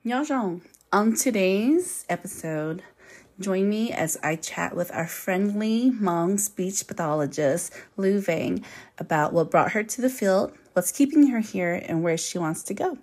Yajong, on today's episode, join me as I chat with our friendly Hmong speech pathologist, Lu Vang, about what brought her to the field, what's keeping her here, and where she wants to go.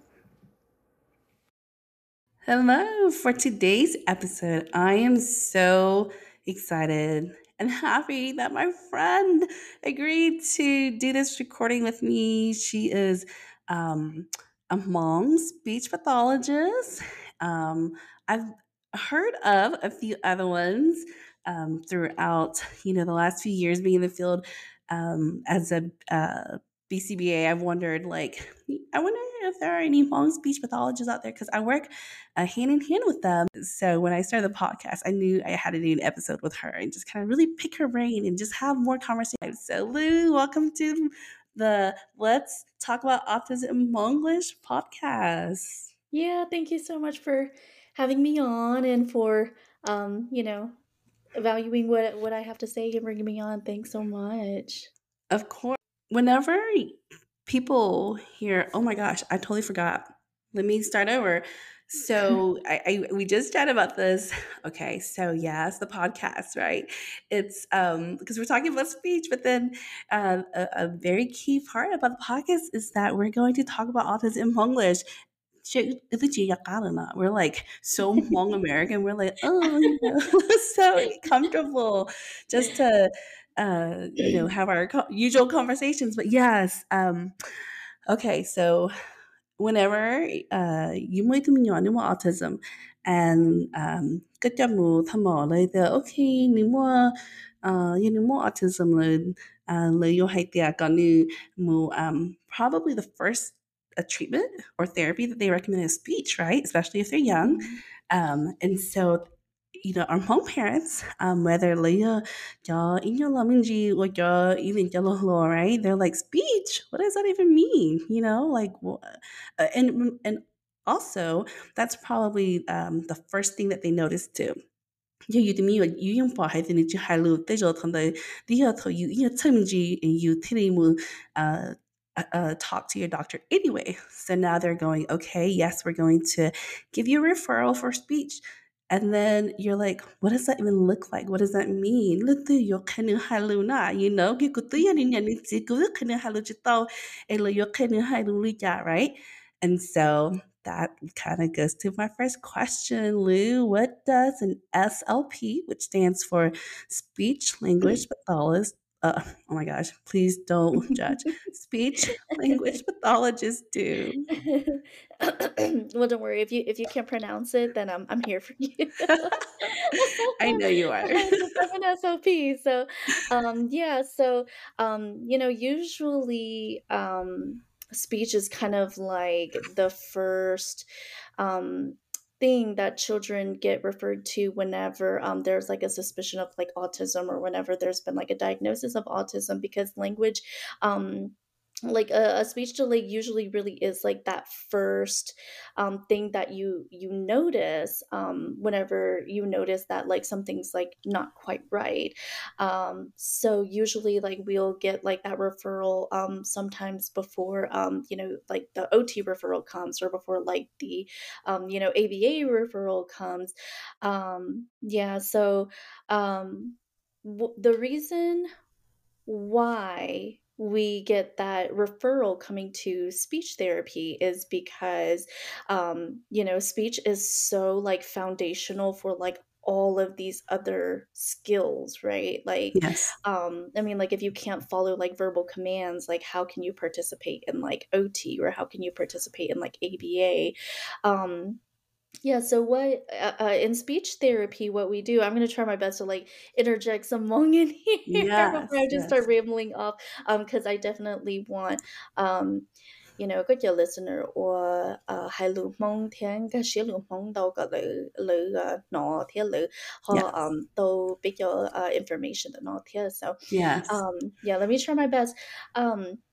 Hello, for today's episode, I am so excited and happy that my friend agreed to do this recording with me. She is a Hmong speech pathologist. I've heard of a few other ones throughout, the last few years being in the field as a BCBA. I've wondered, I wonder if there are any Hmong speech pathologists out there because I work hand in hand with them. So when I started the podcast, I knew I had to do an episode with her and just kind of really pick her brain and just have more conversation. So Lou, welcome to the Let's Talk About Autism in Monglish podcast. Yeah, thank you so much for having me on and for valuing what I have to say and bringing me on. Thanks so much. Of course, whenever people hear, oh my gosh, I totally forgot. Let me start over. So we just chatted about this. Okay, so yes, the podcast, right? It's because we're talking about speech, but then a very key part about the podcast is that we're going to talk about autism in English. We're like so Hmong American. We're like, so comfortable just to have our usual conversations. But yes, okay, so whenever you mới tụi mình nhỏ nếu mà autism and cái cho mù thăm mò lấy the okay nếu mà autism lấy yo hay tia còn như mù probably the first a treatment or therapy that they recommend is speech, right? Especially if they're young. And so our home parents, whether Leah, or right? They're like, speech? What does that even mean? And also, that's probably the first thing that they notice too. You you me you yung pa hai ni chi hai lu te jo thon dai di ha tho you chim ji and you tini mu talk to your doctor anyway. So now they're going, okay, yes, we're going to give you a referral for speech. And then you're like, what does that even look like? What does that mean? Right? And so that kind of goes to my first question, Lou. What does an SLP, which stands for Speech Language Pathologist, oh my gosh, please don't judge. Speech language pathologists do. Well, don't worry if you can't pronounce it, then I'm here for you. I know you are. Just I'm an SOP. So, yeah. So, usually, speech is kind of like the first um thing that children get referred to whenever there's like a suspicion of like autism or whenever there's been like a diagnosis of autism, because language like a speech delay usually really is like that first thing that you notice whenever you notice that like something's like not quite right. So usually like we'll get like that referral sometimes before like the OT referral comes, or before like the ABA referral comes. Yeah, so the reason why we get that referral coming to speech therapy is because speech is so like foundational for like all of these other skills, right? Like Yes. I mean, like if you can't follow like verbal commands, like how can you participate in like OT, or how can you participate in like ABA? Yeah, so what in speech therapy, what we do, I'm gonna try my best to like interject some Hmong in here before Yes. I just start Yes. rambling off, because I definitely want um, các nhà listener or hai lượng Hmong tiếng cái sĩ lượng Hmong đâu có lữ lữ nó thiết lữ họ Yes. đâu biết cho information that nó thiết. So Yes. yeah, let me try my best. Um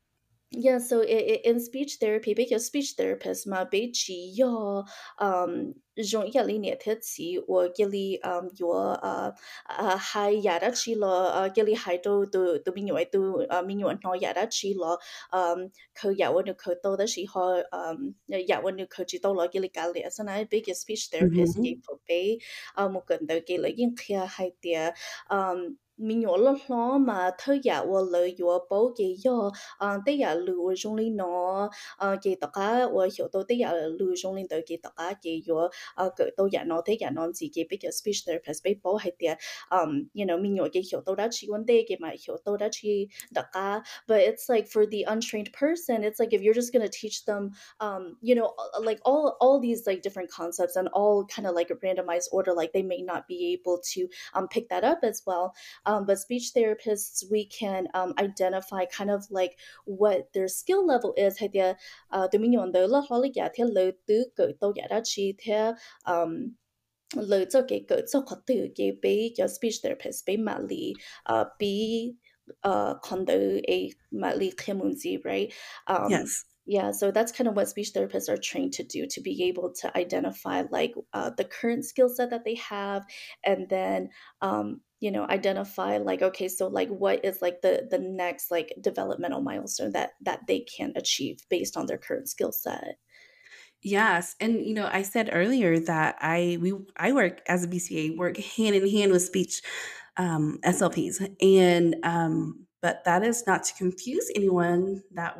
Yeah, so in speech therapy, because speech therapist mà bị chỉ要用一里年的词，我给你有还亚的去了给你还都民用都民用那亚的去了可亚文的可多的时候亚文的可知道了给你搞了，所以俾个 speech therapist 给 Mhm. 佢俾冇跟到给了应开还的民用了咯嘛，他亚我了有保给要。啲人路中呢攞嘅大家我曉到啲人路中呢對嘅大家嘅咗佢到人攞啲人攞自己比較 speech therapist 俾補係啲you know 面嘅曉到得似揾啲嘅咪曉到得似大家 but it's like for the untrained person it's like if you're just gonna teach them you know like all these like different concepts and all kind of like a randomized order like they may not be able to pick that up as well but speech therapists we can identify kind of like what their skill level is hay dia tụi mình nhận được là họ lý giải theo lời từ cử tôi giải đã chi theo lời cho cái cử cho họ từ cái bé cho speech therapist bé mà lý bé con đời a mà lý thêm một gì right Yes. yeah, so that's kind of what speech therapists are trained to do to be able to identify like the current skill set that they have, and then you know identify like okay, so like what is like the next like developmental milestone that they can achieve based on their current skill set. Yes, and I said earlier that I work as a BCA, work hand in hand with speech SLPs, and but that is not to confuse anyone that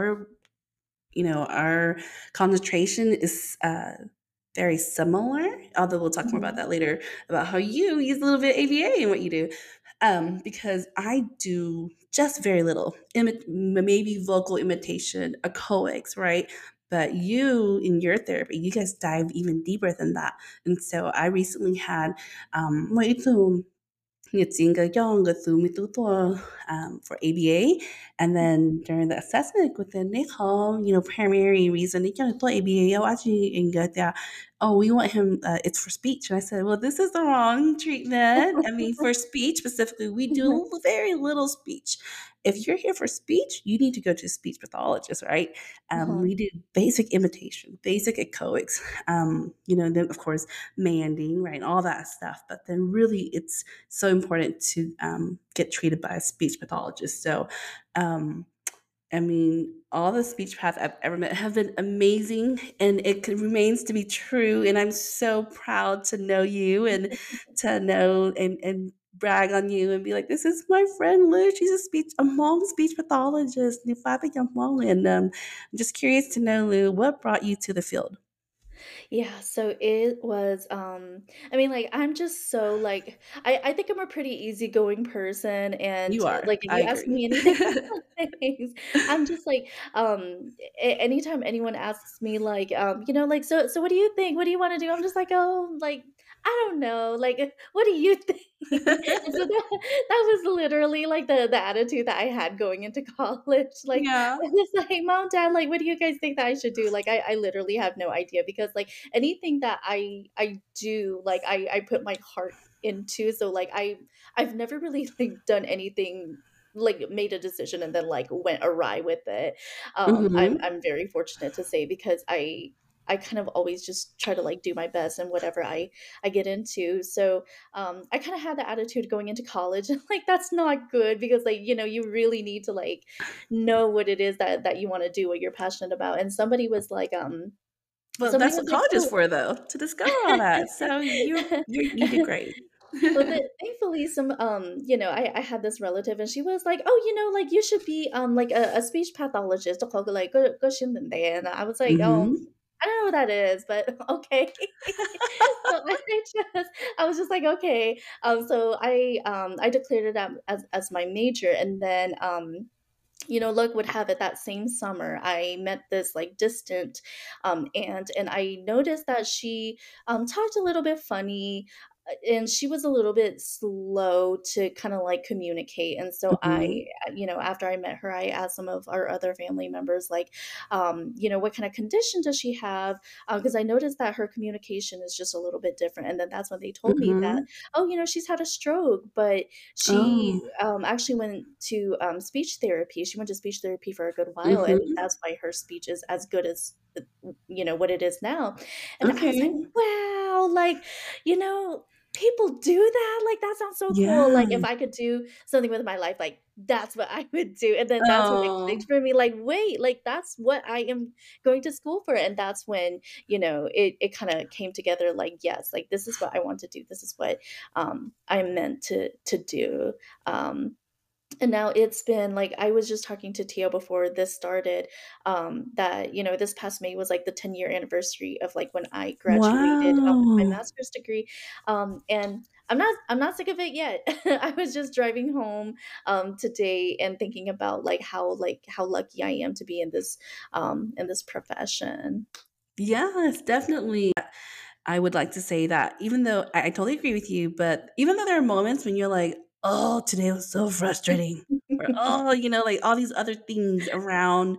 our concentration is very similar. Although we'll talk more about Mhm. that later about how you use a little bit of ABA in what you do, because I do just very little, maybe vocal imitation, echoics, right? But you, in your therapy, you guys dive even deeper than that. And so I recently had my for ABA. And then during the assessment with the NICHOL, primary reason, ABA, oh, we want him, it's for speech. And I said, well, this is the wrong treatment. I mean, for speech specifically, we do very little speech. If you're here for speech, you need to go to a speech pathologist, right? Uh-huh. We do basic imitation, basic echoics, then of course, manding, right? All that stuff. But then really it's so important to get treated by a speech pathologist. So, I mean, all the speech paths I've ever met have been amazing, and remains to be true. And I'm so proud to know you and to know and brag on you and be like, this is my friend Liz. She's a mom speech pathologist. And I'm just curious to know, Lou, what brought you to the field? Yeah, so it was I mean like I'm just so like I think I'm a pretty easygoing person and You are. like if I you ask agree. me anything about things, I'm just like anytime anyone asks me like you know like so what do you think? What do you want to do? I'm just like, "Oh, like I don't know. Like what do you think?" And so that was literally like the attitude that I had going into college. Like Yeah. I was like, "Mom, Dad, like what do you guys think that I should do?" Like I literally have no idea because like anything that I do, like I put my heart into. So like I've never really like done anything like made a decision and then like went awry with it. Hmm. I'm very fortunate to say because I kind of always just try to like do my best in whatever I get into. So I kind of had the attitude going into college and like that's not good because like you know you really need to like know what it is that you want to do what you're passionate about. And Well, somebody that's was what like, college is "Oh." for, though, to discover all that. So you did great. Well, thankfully, some you know, I had this relative, and she was like, "Oh, you know, like you should be like a speech pathologist." Like go and I was like, Hmm. I don't know what that is, but okay. So I was just like, okay. So I declared it out as my major, and then you know, luck would have it that same summer I met this like distant aunt, and I noticed that she talked a little bit funny. and she was a little bit slow to kind of like communicate. And so Mhm. after I met her, I asked some of our other family members, like, what kind of condition does she have? Because I noticed that her communication is just a little bit different. And then that's when they told me that, Mhm. oh, she's had a stroke, but she Oh. actually went to speech therapy. She went to speech therapy for a good while, and Mhm. that's why her speech is as good as what it is now. And I was like, Okay. wow, like, you know, people do that? Like, that sounds so cool. Like, if Yeah. I could do something with my life, like, that's what I would do. And then that's when it clicked Oh. for me, like, wait, like, that's what I am going to school for. And that's when, it kind of came together, like, yes, like, this is what I want to do. This is what I'm meant to do. Um, and now it's been like I was just talking to Tio before this started, that, this past May was like the 10-year anniversary of like when I graduated with my Wow. master's degree. And I'm not sick of it yet. I was just driving home today and thinking about like how lucky I am to be in this profession. Yes, definitely. I would like to say that even though I totally agree with you, but even though there are moments when you're like, "Oh, today was so frustrating," or, "Oh," like all these other things around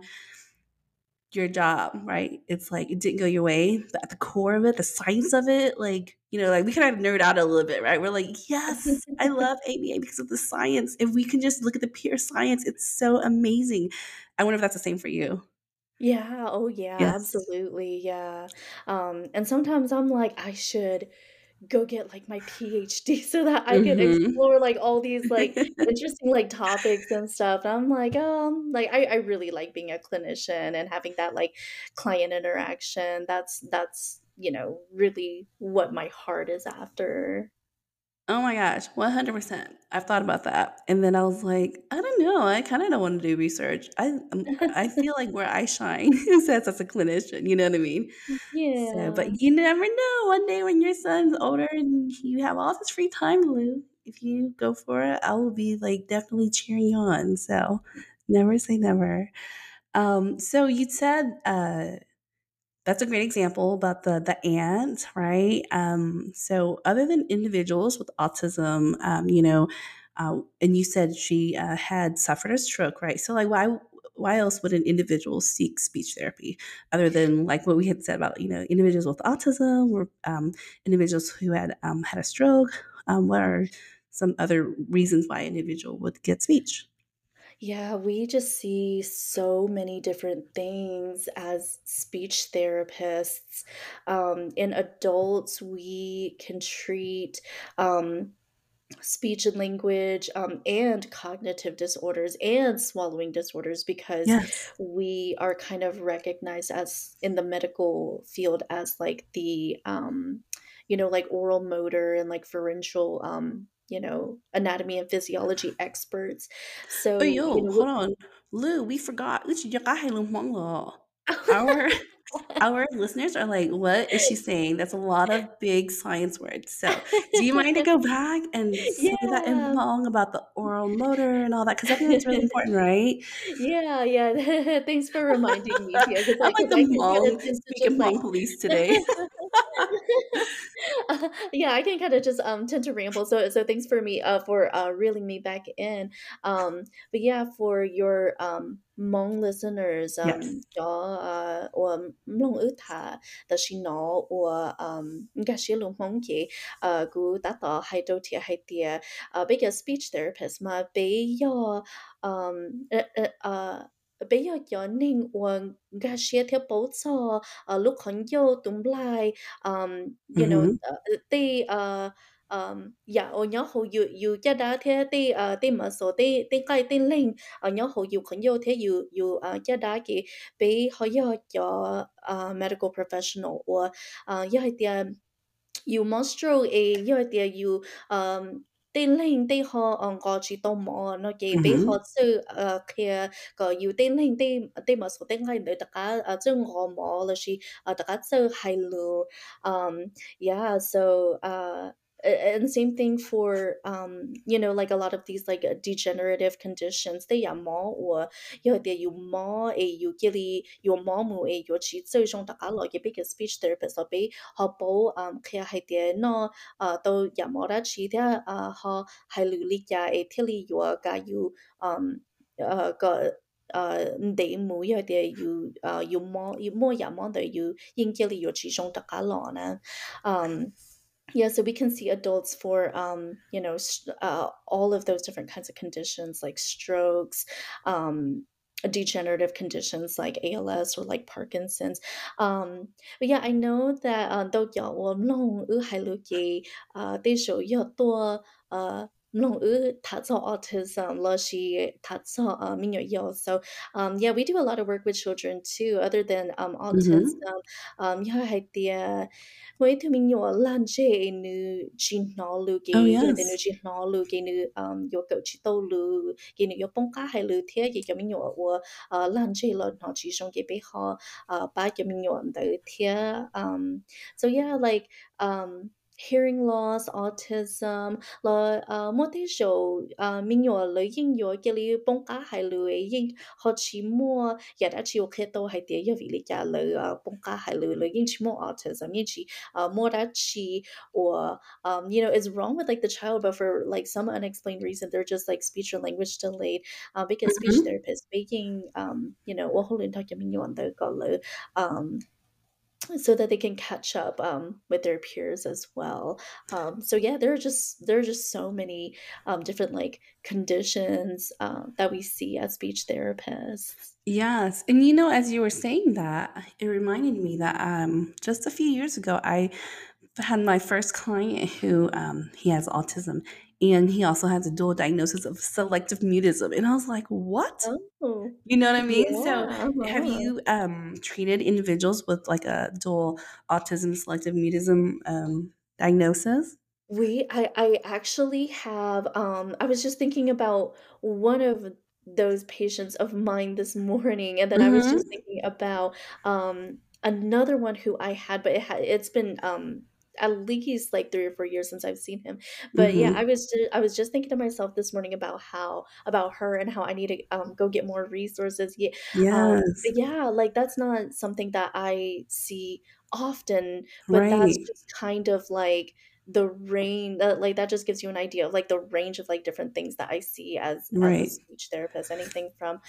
your job, right? It's like it didn't go your way, but at the core of it, the science of it, like, like we kind of nerd out a little bit, right? We're like, yes, I love ABA because of the science. If we can just look at the pure science, it's so amazing. I wonder if that's the same for you. Yeah, oh yeah, Yes. absolutely, yeah. And sometimes I'm like, I should go get like my PhD so that I could Mhm. explore like all these like interesting like topics and stuff. And I'm like, like I really like being a clinician and having that like client interaction. That's really what my heart is after. Oh my gosh, 100%. I've thought about that. And then I was like, I don't know. I kind of don't want to do research. I feel like where I shine is as a clinician, you know what I mean? So, Yeah. but you never know. One day when your son's older and you have all this free time, Lou, if you go for it, I will be like definitely cheering you on. So, never say never. So you said that's a great example about the ant, right? So other than individuals with autism, and you said she had suffered a stroke, right? So like, why else would an individual seek speech therapy other than like what we had said about individuals with autism or individuals who had a stroke? What are some other reasons why an individual would get speech? Yeah, we just see so many different things as speech therapists. In adults, we can treat speech and language, and cognitive disorders and swallowing disorders because Yes. we are kind of recognized as in the medical field as like the like oral motor and like pharyngeal anatomy and physiology experts. Oh, So yo, hold on. Lou, we forgot. Our our listeners are like, "What is she saying?" That's a lot of big science words. So, do you mind to go back and say that in Yeah. Hmong about the oral motor and all that? Because I think that's really important, right? Yeah, yeah. Thanks for reminding me, Tia, because I'm I like because the I can kinda Hmong tend to speaking just, like Hmong police today. yeah, I can kinda just, tend to ramble, so thanks for reeling me back in. But yeah, for your, Hmong listeners, Yes. 我唔懂得他的是孬，应该是龙蒙嘅，古达到喺度贴喺啲，比較 speech therapist 嘛，嗯，呃呃呃。bây giờ trở nên uống cà phê theo bố trò lúc còn yêu đúng lại Mhm. thì dạ ở nhỏ hậu yêu yêu cha đã thế thì mà số thì cái tên lên ở nhỏ hậu yêu còn yêu thế yêu yêu cha đã cái bị họ yêu cho medical professional or yêu hay tiền yêu monstro e yêu hay tiền yêu tên lên thì họ có chỉ tao mò nó cái bị họ Mhm. sự kia có yêu tên lên thì mà số tên cái để tất cả chân họ mò là chỉ tất cả sự hay lu um yeah so and same thing for like a lot of these like degenerative conditions they are more or there you more a you gilly your mom a your chi so trong tất cả loại cái big speech therapist ở bên họ bảo khi hay tiền nó tôi ya more ra chi thế họ hay lưu lý ya a thili your ga you có để mũi ở there you more ya more there you in gilly your chi trong tất cả loại nè yeah, so we can see adults for all of those different kinds of conditions like strokes, degenerative conditions like ALS or like Parkinson's. But yeah, I know that though y'all will long hai lu ye they show yo to long that's all autism lo shi that's all so yeah, we do a lot of work with children too other than Hmm. autism. Yeah, idea với thứ mình nhỏ lan chế nữ chỉ nó lu Oh, cái giờ tên nữ yes. chỉ nó lu cái nữ yo cậu chỉ tàu lu cái nữ yo bông cá hay lu thế cái mình nhỏ của lan chế là nó chỉ trong cái bé họ ba cái mình nhỏ tới thế so yeah like hearing loss, autism, là mỗi cái số mình nhỏ lấy những nhỏ cái li bông cá hay lười những họ chỉ mua giờ đã chịu khi tôi hay tiếc giờ vì lý do lấy bông cá hay lười lấy những chỉ mua autism những chỉ mua đã chỉ or it's wrong with like the child but for like some unexplained reason they're just like speech or language delayed because speech Hmm. therapists speaking 我后来他就mình nhỏ tới gọi là so that they can catch up with their peers as well. So yeah, there are just so many different like conditions that we see as speech therapists. Yes. And as you were saying that, it reminded me that just a few years ago, I had my first client who he has autism and he also has a dual diagnosis of selective mutism. And I was like, what? Oh, You know what I mean? So yeah. have Uh-huh. you treated individuals with like a dual autism, selective mutism diagnosis? I actually have I was just thinking about one of those patients of mine this morning and then I was just Hmm. thinking about another one who I had but it's been at least like 3 or 4 years since I've seen him. But yeah, Hmm. I was just thinking to myself this morning about how about her and how I need to go get more resources. Yeah. But Yes. yeah, like that's not something that I see often, but that's Right. just kind of like the range that like that just gives you an idea of like the range of like different things that I see as a Right. speech therapist. Anything from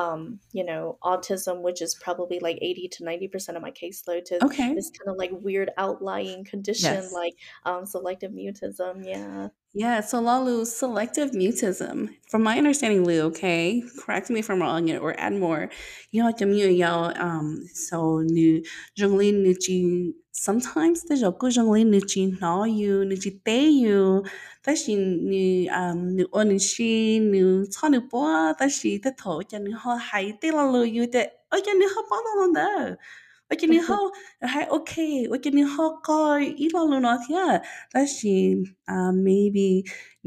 autism, which is probably like 80 to 90% of my caseload, to Okay. this kind of like weird outlying condition Yes. like selective mutism. Yeah. Yeah, so Lalu, selective mutism. From my understanding, Lou, okay, correct me if I'm wrong or add more. Chấm như yao, so nu zhongli nu chi sometimes the joku zhongli nu chi no you nu chi te you ta shi nu o nu shi nu cha nu po ta shi te to cha nu ho hai te Lalu you te o cha nu ho pa lo no. Ôi cho nên hông hay okay, ôi cho nên hông coi ít lo luôn nó thế. That's she maybe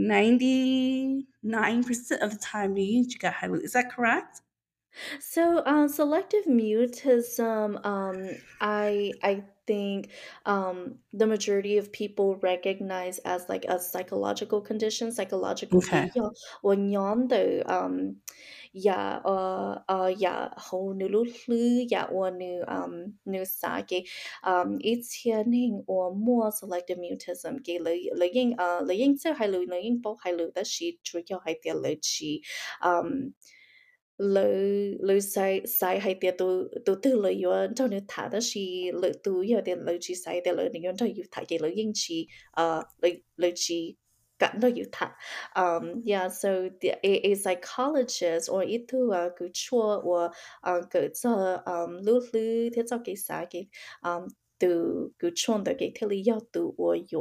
99% of the time you got high. Is that correct? So, selective mutism, I think the majority of people recognize as like a psychological condition, psychological Okay. cái do của nhóm từ yeah yeah hầu nữ lúc lư yeah or nữ nữ sa cái ít thiên hình or more selective mutism cái lấy yên sẽ hay lấy yên bao hay lấy đó là chủ yếu hay tiền lấy chỉ lỡ lỡ sai hay tiệt tu tư lỡ yếu cho nên thả đó chỉ lỡ tu yếu tiền lỡ chỉ sai tiền lỡ nên cho yếu thả cái lỡ yên chỉ lỡ lỡ chỉ cảm đó yếu thả yeah so a psychologist or ít thứ cứ chua or cứ cho lưu lưu thế cho cái sao cái từ cứ chọn được cái thế lý do từ or yếu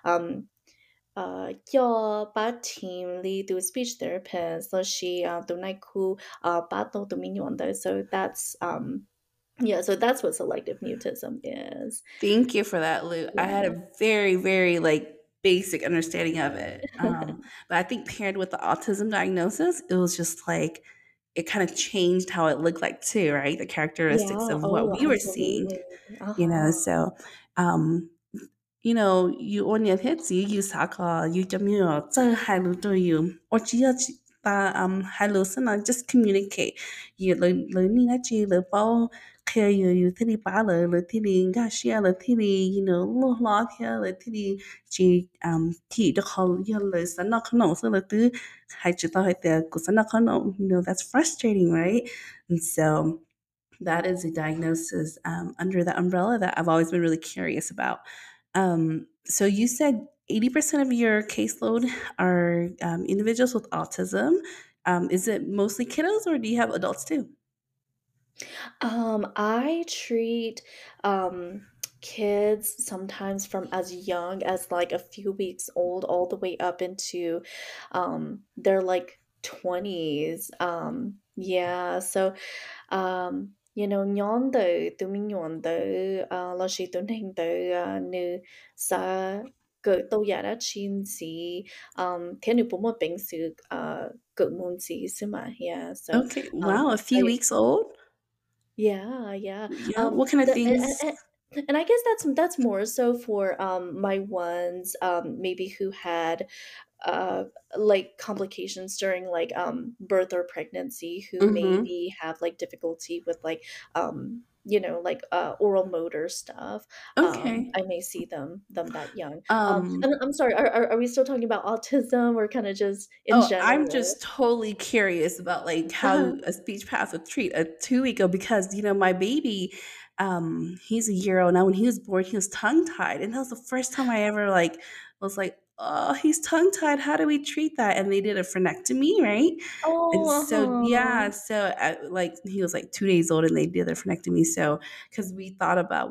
cho ba team lead to a speech therapist so she tụi này khu ba tô tụi mình nhận đấy so that's yeah so that's what selective mutism is. Thank you for that, Lou. I had Yeah. a very, very like basic understanding of it. But I think paired with the autism diagnosis, it was just like it kind of changed how it looked like too, right? The characteristics Yeah, of what oh we were seeing, absolutely. Uh-huh. So um you on your hits, you saka, you jamil, hello to you, or chia hello sana, just communicate. You learning that you the ball, care you titty bala, the titty, gashia, the titty, lot here, the titty, she tea the call, you listen, not no, so the two, had you thought there, because I'm not that's frustrating, right? And so, that is a diagnosis under the umbrella that I've always been really curious about. So you said 80% of your caseload are individuals with autism. Is it mostly kiddos or do you have adults too? I treat kids sometimes from as young as like a few weeks old all the way up into their like 20s. Yeah, so nhóm từ tụi mình nhóm từ lo shi tụi hình từ nữ sa cỡ tôi giả đã chín gì thế nữ bố mà bình sự cỡ môn gì xí mà yeah so Okay, wow, a I few weeks old. yeah, yeah. Yeah, what kind of The things? and I guess that's more so for my ones maybe who had uh like complications during like birth or pregnancy who Mm-hmm. maybe have like difficulty with like like oral motor stuff. Okay. I may see them that young. Um, And I'm sorry, are we still talking about autism or kind of just in Oh, I'm general? just totally curious about like how Uh-huh. a speech path would treat a 2 week ago because my baby, he's a year old now. When he was born, he was tongue tied, and that was the first time I ever like was like, oh, he's tongue tied. How do we treat that? And they did a frenectomy, right? And Oh, so uh-huh. yeah, so like he was like 2 days old, and they did the frenectomy. So because we thought about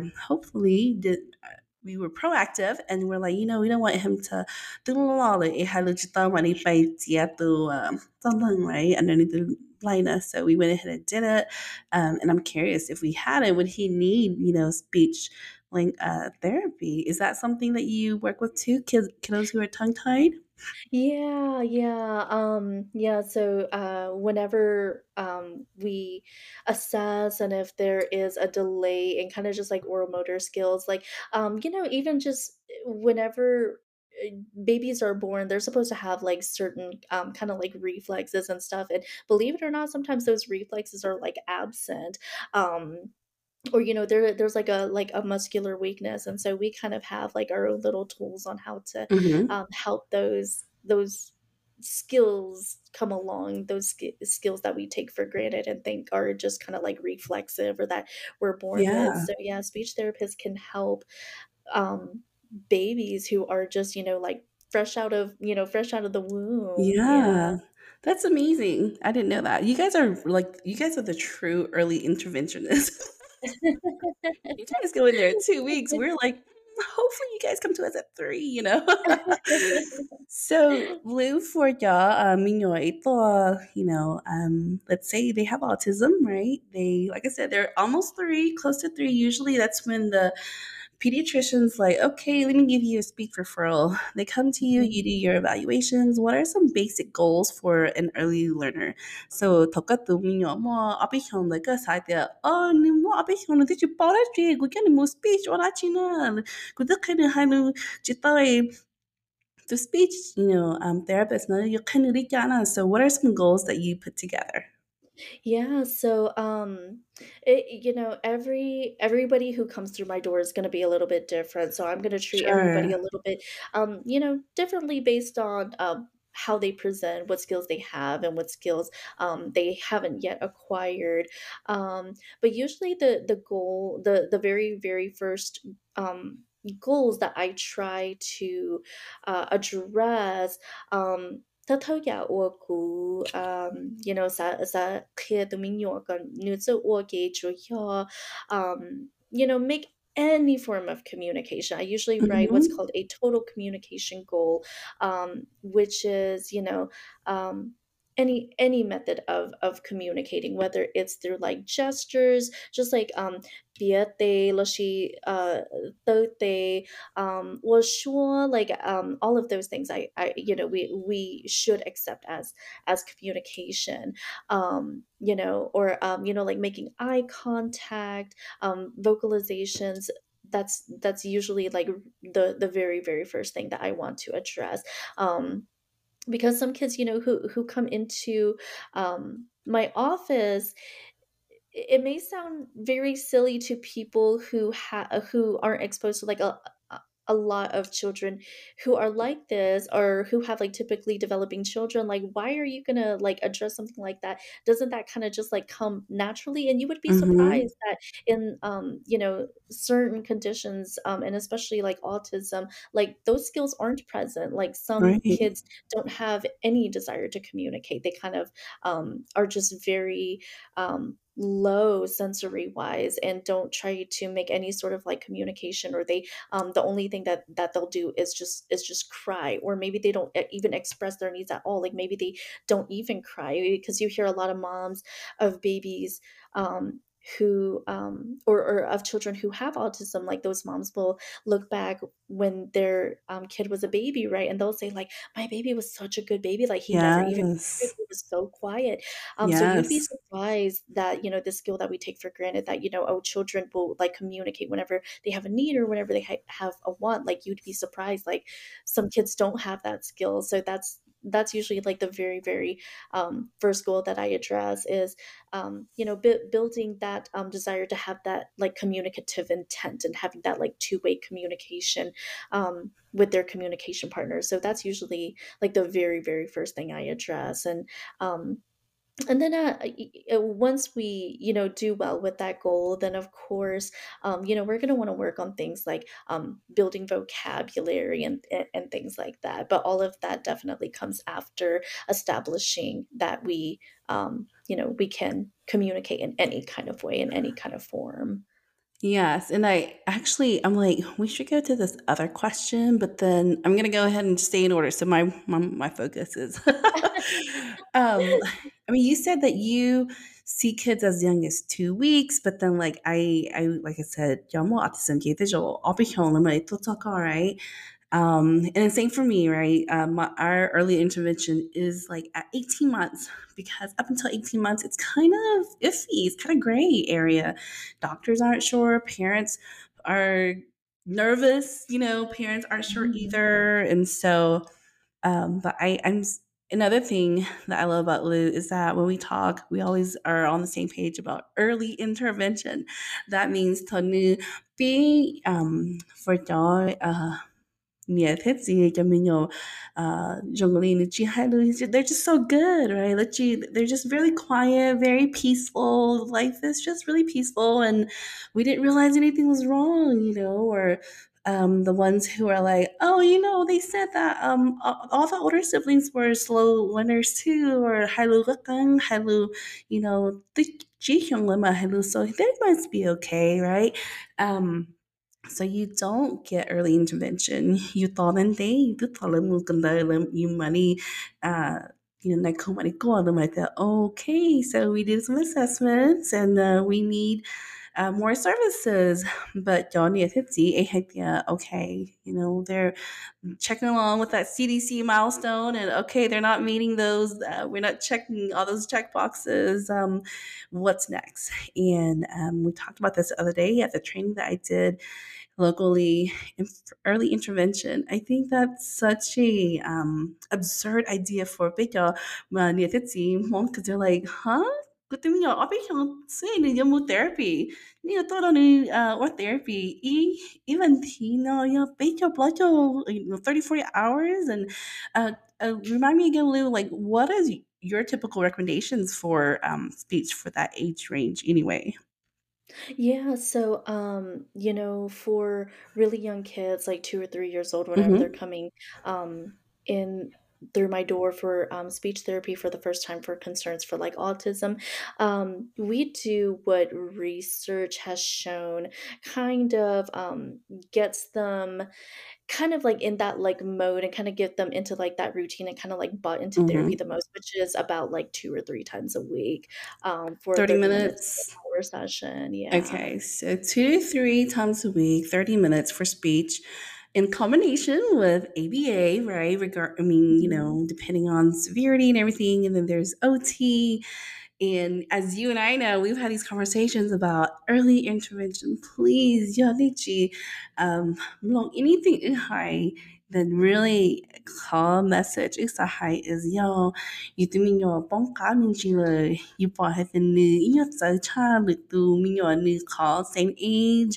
we were proactive and we're like, we don't want him to do right underneath the blindness. So we went ahead and did it. And I'm curious if we had it, would he need, speech therapy? Is that something that you work with too? Kiddos who are tongue tied? Yeah, yeah. Yeah, so whenever we assess and if there is a delay in kind of just like oral motor skills, like even just whenever babies are born, they're supposed to have like certain kind of like reflexes and stuff. And believe it or not, sometimes those reflexes are like absent. Um or there's like a muscular weakness, and so we kind of have like our own little tools on how to Hmm. help those skills come along, those skills that we take for granted and think are just kind of like reflexive or that we're born with. Yeah. So yeah, speech therapists can help um babies who are just like fresh out of the womb. Yeah. Yeah. That's amazing. I didn't know that. You guys are the true early interventionists. You guys go in there at 2 weeks. We're like, hopefully you guys come to us at three. So, Blue for y'all, let's say they have autism, right? They, like I said, they're almost three, close to three. Usually that's when the pediatrician's like, okay, let me give you a speech referral. They come to you, Mhm. you do your evaluations. What are some basic goals for an early learner? So, 똑같으면요, 뭐, 앞에 형들 그 사이에, 뭐, 앞에 형들 대체 뻔하지, 그게 뭐, speech, 원하지는, 그렇게는 하는, 짓다에, the speech, therapist, no, you can read So, what are some goals that you put together? Yeah, so everybody who comes through my door is going to be a little bit different. So I'm going to treat everybody Sure. a little bit differently based on how they present, what skills they have and what skills they haven't yet acquired. But usually the goal, the very very first goals that I try to address Thật thấu giả ua cú, sa khía tụi mình nhỏ còn nữ zu ua kế chủ yếu, make any form of communication. I usually write what's Mm-hmm. called a total communication goal, which is, any method of communicating, whether it's through like gestures, just like biate, lashi, tote, was sure like all of those things I we should accept as communication, or like making eye contact, vocalizations, that's usually like the very very first thing that I want to address. Because some kids, who come into my office, it may sound very silly to people who aren't exposed to like a lot of children who are like this, or who have like typically developing children. Like, why are you gonna like address something like that? Doesn't that kind of just like come naturally? And you would be Mhm. surprised that in certain conditions, and especially like autism, like those skills aren't present. Like some Right. kids don't have any desire to communicate. They kind of are just very low sensory wise, and don't try to make any sort of like communication, or they the only thing that they'll do is just cry, or maybe they don't even express their needs at all. Like maybe they don't even cry, because you hear a lot of moms of babies who or of children who have autism. Like those moms will look back when their kid was a baby, right, and they'll say like, my baby was such a good baby, like he never even cried, Yes. he was so quiet. So you'd be Yes. surprised that, this skill that we take for granted, that, oh, children will like communicate whenever they have a need, or whenever they have a want. Like you'd be surprised, like some kids don't have that skill. So that's usually like the very very first goal that I address is building that desire to have that like communicative intent, and having that like two-way communication with their communication partners. So that's usually like the very very first thing I address. And then once we do well with that goal, then of course we're going to want to work on things like building vocabulary and things like that. But all of that definitely comes after establishing that we can communicate in any kind of way, in any kind of form. Yes, and I'm like, we should go to this other question, but then I'm gonna go ahead and stay in order. So my focus is, I mean, you said that you see kids as young as 2 weeks, but then I like I said, jag må autism gehtejol, all right. And same for me, right? Our early intervention is like at 18 months, because up until 18 months, it's kind of iffy. It's kind of gray area. Doctors aren't sure. Parents are nervous. Parents aren't sure Mhm. either. And so, another thing that I love about Lou is that when we talk, we always are on the same page about early intervention. That means to be for joy. Yeah, Pepsi, Camino, Jongolini, Jihalu, they're just so good, right? They're just really quiet, very peaceful. Life is just really peaceful, and we didn't realize anything was wrong, or the ones who are like, oh, they said that all the older siblings were slow learners too, or Hailu Gakang, Hailu, Jihyung Lima, Hailu, so they must be okay, right? So you don't get early intervention. You thought and they you thought you money like money go on like that. Okay, so we did some assessments and we need more services. But Johnny at 50, okay, they're checking along with that CDC milestone, and okay, they're not meeting those. We're not checking all those check boxes. What's next? And we talked about this the other day at the training that I did locally in early intervention. I think that's such a absurd idea for Bika because they're like, huh? Gusto niyo, okay siyang say mo therapy. Niyo to or therapy. Even Tino, bake your blood 30, 40 hours. And remind me again, Lou, like what is your typical recommendations for speech for that age range anyway? Yeah, so for really young kids, like 2 or 3 years old, whenever they're Mm-hmm. coming in through my door for speech therapy for the first time for concerns for like autism, we do what research has shown kind of gets them kind of like in that like mode, and kind of get them into like that routine, and kind of like butt into therapy Mm-hmm. the most, which is about like 2 or 3 times a week for 30 30 minutes to an minutes. hour session. Yeah. Okay, so 2 to 3 times a week, 30 minutes for speech in combination with ABA, right? I mean, Mhm. depending on severity and everything. And then there's OT. And as you and I know, we've had these conversations about early intervention. Please, yeah, anything high then really call message is a high is yo you do mean your bong ka min chile you bỏ hết tình nữ you so cha lực tu mean your new call same age.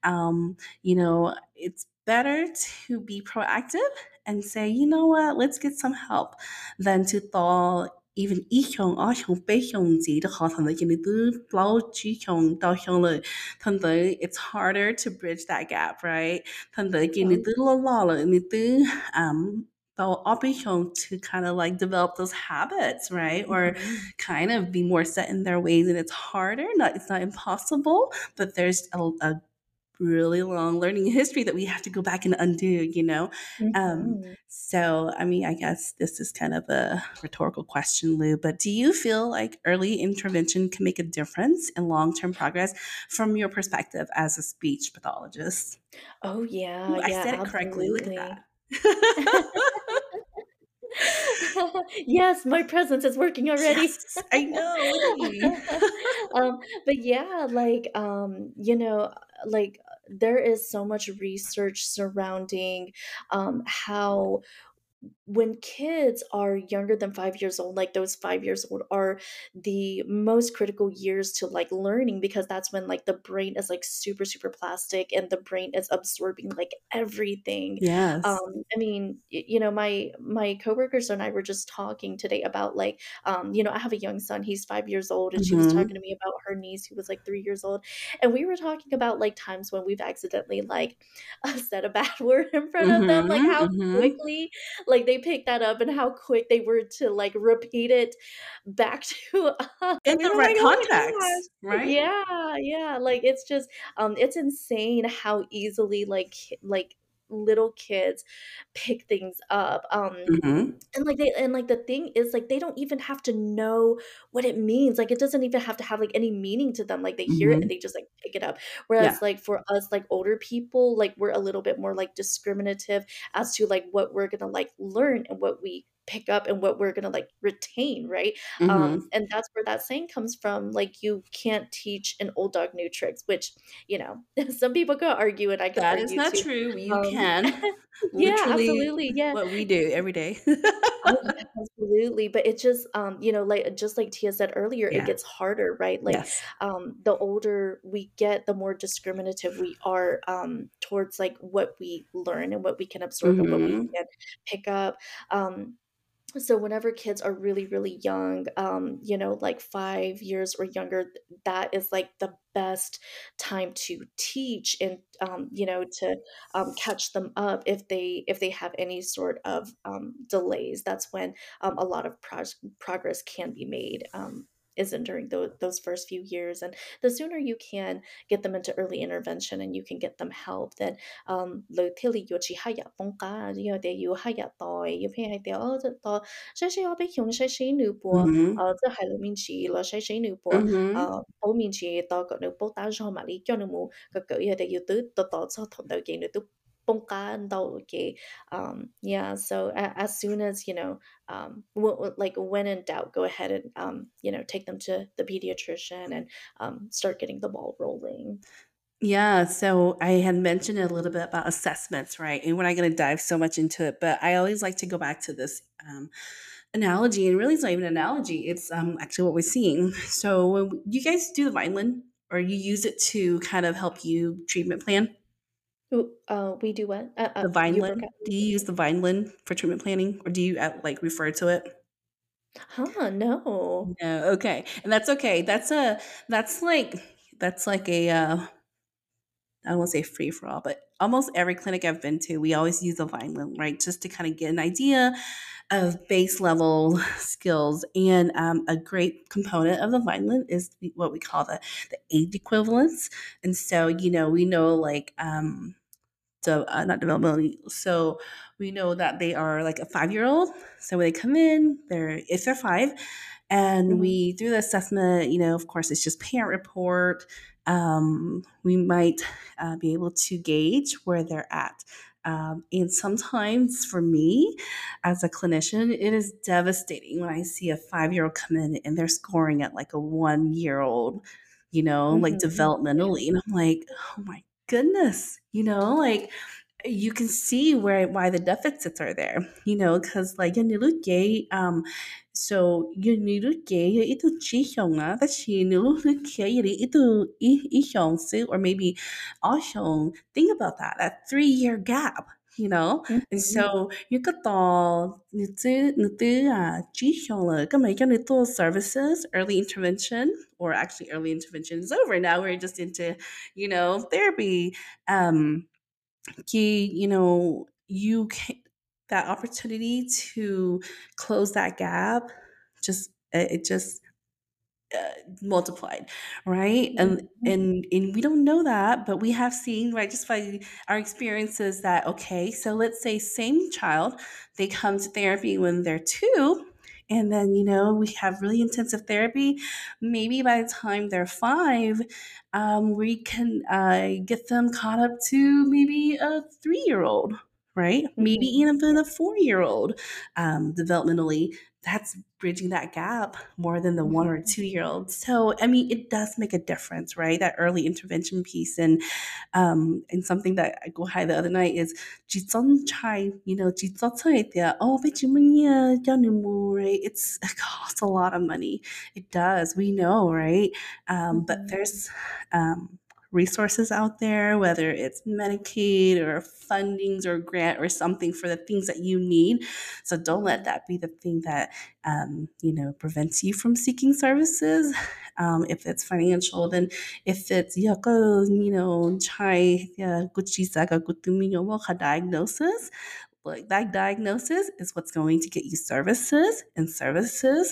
It's better to be proactive and say, you know what, let's get some help than to thought even ý hướng ở hướng bé hướng gì đó họ thành cái này từ lâu chỉ hướng到hướngเลยthành tới it's harder to bridge that gap, right? Thành tới cái này Oh, từ lâu lâu rồi này từ tao ở bé hướng to kind of like develop those habits, right? Or mhm. kind of be more set in their ways, and it's harder, not it's not impossible, but there's a really long learning history that we have to go back and undo. Mhm. So I mean, I guess this is kind of a rhetorical question, Lou, but do you feel like early intervention can make a difference in long-term progress from your perspective as a speech pathologist? Oh, yeah, Ooh, I yeah, said it correctly, look at absolutely. that. Yes, my presence is working already. Yes, I know, look at me. Um, but yeah, there is so much research surrounding, how when kids are younger than 5 years old, like those 5 years old are the most critical years to like learning because that's when like the brain is like super, super plastic and the brain is absorbing like everything. Yes. I mean, my coworkers and I were just talking today about like, I have a young son, he's 5 years old, and she was talking Mhm. to me about her niece who was like 3 years old. And we were talking about like times when we've accidentally like said a bad word in front of them, like Mhm. how Mhm. quickly like, they picked that up and how quick they were to, like, repeat it back to us, In and we the were right like, "Oh my gosh." context, right? Yeah, yeah, like, it's just, it's insane how easily, like, little kids pick things up, Mhm. and the thing is, like, they don't even have to know what it means, like, it doesn't even have to have, like, any meaning to them, like, they hear it and Mhm. they just, like, pick it up. Yeah. Whereas, like, for us, like, older people, like, we're a little bit more, like, discriminative as to, like, what we're gonna, like, learn and what we pick up and what we're gonna, like, retain, right? Mhm. And that's where that saying comes from, like, "You can't teach an old dog new tricks," which, some people could argue and I could That is argue not too. true. You Um can. Yeah, Literally absolutely, yeah. what we do every day. Oh, yeah, absolutely, but it just, like just like Tia said earlier, it Yeah. gets harder, right? Like, Yes. the older we get, the more discriminative we are, towards, like, what we learn and what we can absorb and what we Mhm. can pick up, so whenever kids are really, really young, like 5 years or younger, that is, like, the best time to teach and, to, catch them up if they have any sort of, delays. That's when, a lot of progress can be made, isn't during those first few years, and the sooner you can get them into early intervention and you can get them help, then, lời theo lý do chỉ hay ya bông cá, để you hay ya tỏi, you pay hay tỏi, 西西我俾用西西尿布， Mhm. 即係裏面似落西西尿布， Mhm. 補面似多個尿布打上埋你將你冇個腳嘢哋要都咗同到嘅你都崩干到嘅yeah so as soon as like when in doubt go ahead and take them to the pediatrician and start getting the ball rolling. Yeah, so I had mentioned a little bit about assessments, right? And we're not going to dive so much into it, but I always like to go back to this analogy, and really it's not even an analogy. It's actually what we're seeing. So when you guys do the Vineland, or you use it to kind of help you treatment plan Ooh, we do what? the You broke Vineland. up. Do you use the Vineland for treatment planning, or do you like refer to it? Huh? No. No, okay, and that's okay. That's like that's like a I don't want to say free for all, but almost every clinic I've been to, we always use a Vineland, right? Just to kind of get an idea of base level skills. And a great component of the Vineland is what we call the age equivalence. And so, we know like, not developmentally. So we know that they are like a 5-year old. So when they come in, if they're 5, and Mhm. we do the assessment, of course, it's just parent report. We might be able to gauge where they're at. And sometimes for me, as a clinician, it is devastating when I see a 5 year old come in and they're scoring at like a 1 year old, like Mhm. Yeah. developmentally. And I'm like, oh my goodness, like you can see why the deficits are there, because like so yun ito that she ito or maybe also think about that 3 year gap, and Mhm. so you could thought services early intervention, or actually early intervention is over now, we're just into therapy. You can, that opportunity to close that gap, just it just multiplied, right? And we don't know that, but we have seen, right, just by our experiences, that okay, so let's say same child, they come to therapy when they're 2, and then we have really intensive therapy. Maybe by the time they're 5, we can get them caught up to maybe a 3 year old, right? Maybe Mhm. even a 4 year old, developmentally. That's bridging that gap more than the 1 or 2 year olds. So, I mean, it does make a difference, right? That early intervention piece. And something that I go high the other night is "Jitson chai," "Jitson chai there." Oh, but you mean, yeah, right? It costs a lot of money. It does. We know, right? But Mhm. there's resources out there, whether it's Medicaid or fundings or grant or something for the things that you need. So don't let Mhm. that be the thing that prevents you from seeking services. If it's financial, then if it's try diagnosis, like that diagnosis is what's going to get you services, and services,